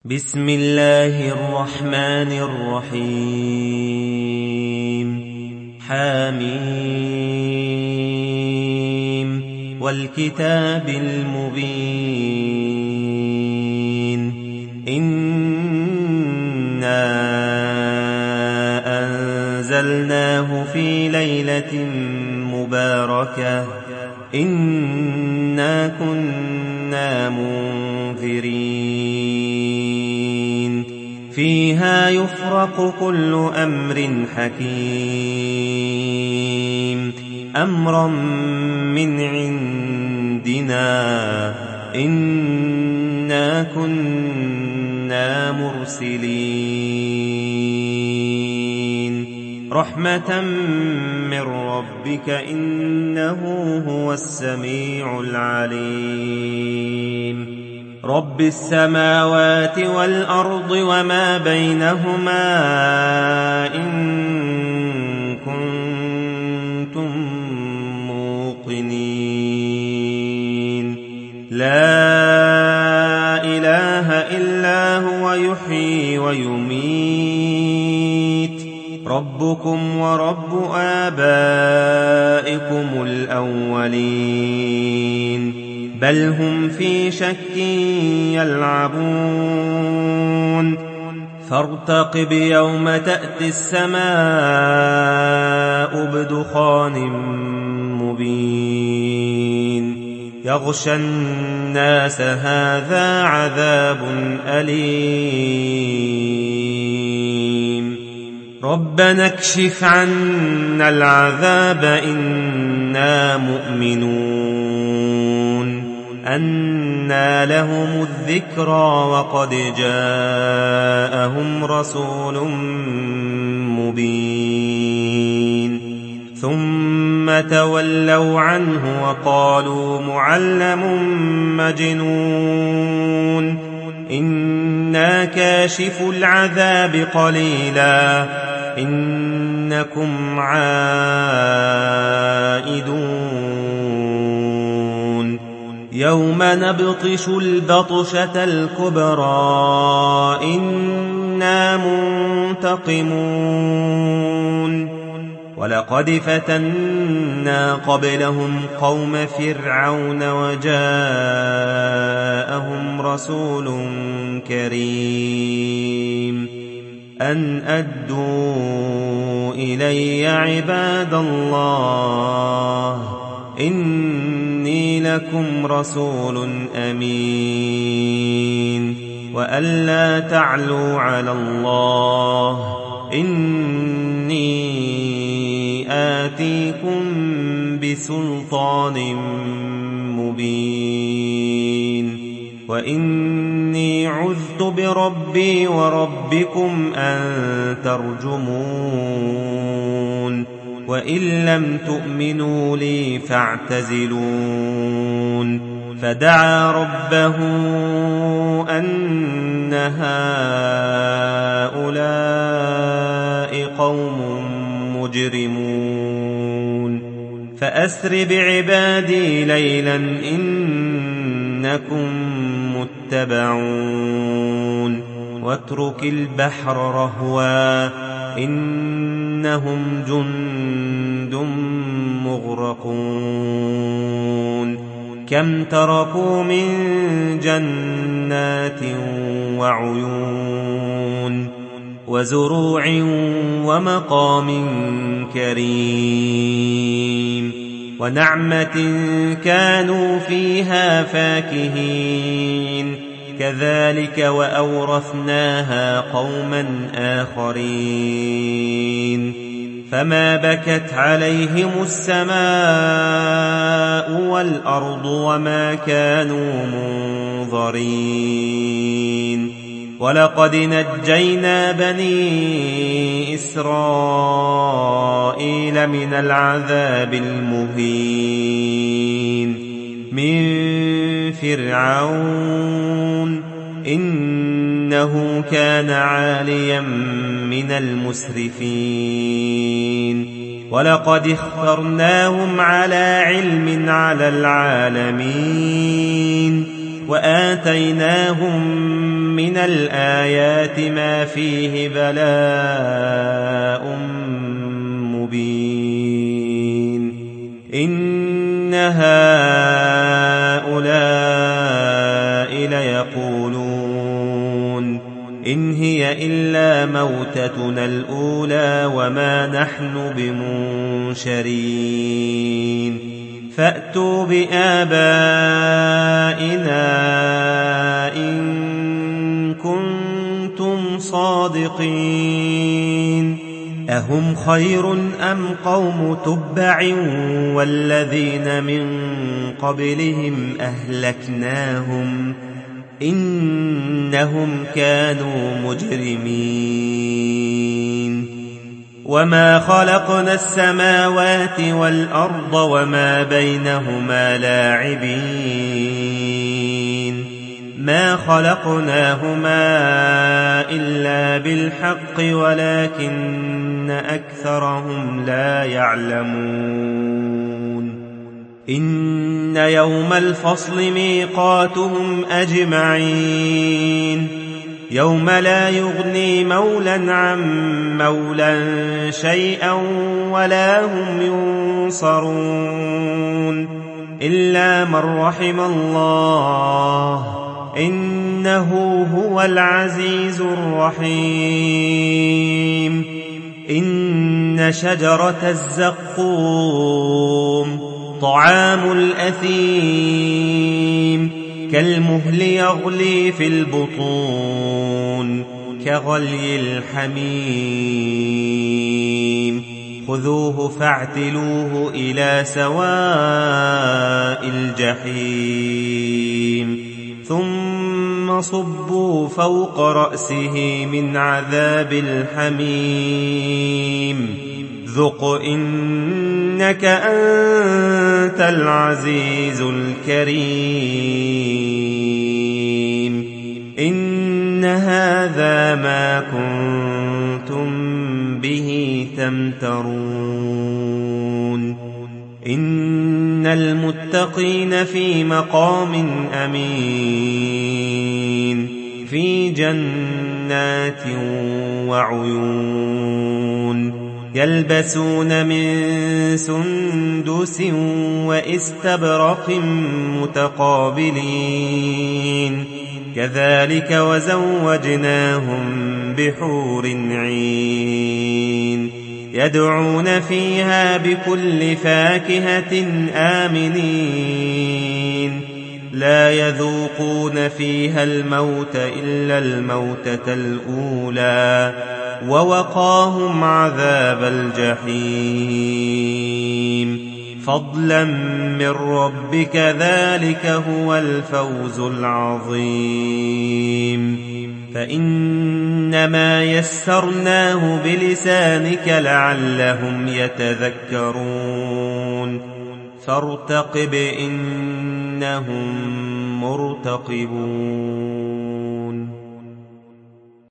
بسم الله الرحمن الرحيم حميم والكتاب المبين إنا أنزلناه في ليلة مباركة إنا كنا منذرين فيها يفرق كل أمر حكيم أمرا من عندنا إنا كنا مرسلين رحمة من ربك إنه هو السميع العليم رب السماوات والأرض وما بينهما إن كنتم موقنين لا إله إلا هو يحيي ويميت ربكم ورب آبائكم الأولين بل هم في شك يلعبون فارتقب يوم تأتي السماء بدخان مبين يغشى الناس هذا عذاب أليم ربنا اكشف عنا العذاب إنا مؤمنون أنى لهم الذكرى وقد جاءهم رسول مبين ثم تولوا عنه وقالوا معلم مجنون إنا كاشف العذاب قليلا إنكم عائدون يوم نبطش البطشة الكبرى إنا منتقمون ولقد فتنا قبلهم قوم فرعون وجاءهم رسول كريم أن أدوا إلي عباد الله إني لكم رسول أمين وأن لا تعلوا على الله إني آتيكم بسلطان مبين وإني عذت بربي وربكم أن ترجمون وإن لم تؤمنوا لي فاعتزلون فدعا ربه أن هؤلاء قوم مجرمون فأسر بعبادي ليلا إنكم متبعون واترك البحر رهوا إنهم جند مغرقون كم تركوا من جنات وعيون وزروع ومقام كريم ونعمة كانوا فيها فاكهين كذلك وأورثناها قوما آخرين فما بكت عليهم السماء والأرض وما كانوا منظرين ولقد نجينا بني إسرائيل من العذاب المهين من فرعون إنه كان عاليا من المسرفين ولقد اخترناهم على علم على العالمين وآتيناهم من الآيات ما فيه بلاء مبين إن هؤلاء ليقولون إن هي إلا موتتنا الأولى وما نحن بمنشرين فأتوا بآبائنا إن كنتم صادقين أهم خير أم قوم تبع والذين من قبلهم أهلكناهم إنهم كانوا مجرمين وما خلقنا السماوات والأرض وما بينهما لاعبين ما خلقناهما إلا بالحق ولكن أكثرهم لا يعلمون إن يوم الفصل ميقاتهم أجمعين يوم لا يغني مولا عن مولا شيئا ولا هم ينصرون إلا من رحم الله إنه هو العزيز الرحيم إن شجرة الزقوم طعام الأثيم كالمهل يغلي في البطون كغلي الحميم خذوه فاعتلوه إلى سواء الجحيم ثم صبوا فوق رأسه من عذاب الحميم ذق إنك أنت العزيز الكريم إن هذا ما كنتم به تمترون إن المتقين في مقام أمين في جنات وعيون يلبسون من سندس وإستبرق متقابلين كذلك وزوجناهم بحور عين يدعون فيها بكل فاكهة آمنين لا يذوقون فيها الموت إلا الموتة الأولى ووقاهم عذاب الجحيم فضلا من ربك ذلك هو الفوز العظيم فإنما يسرناه بلسانك لعلهم يتذكرون فارتقب إنهم مرتقبون